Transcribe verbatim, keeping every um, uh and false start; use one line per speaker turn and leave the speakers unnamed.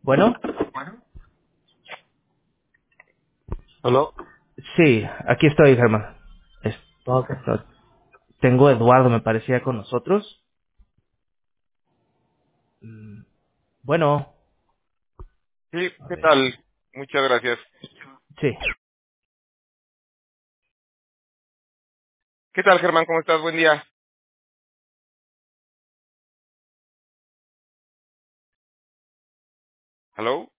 Bueno,
¿Aló?
sí, aquí estoy, Germán. Es-
Ok.
esto- tengo a Eduardo, me parecía, con nosotros. Mm, Bueno,
Sí,
a
¿qué
ver,
tal? Muchas gracias.
sí.
¿Qué tal, Germán? ¿Cómo estás? Buen día. ¿Aló?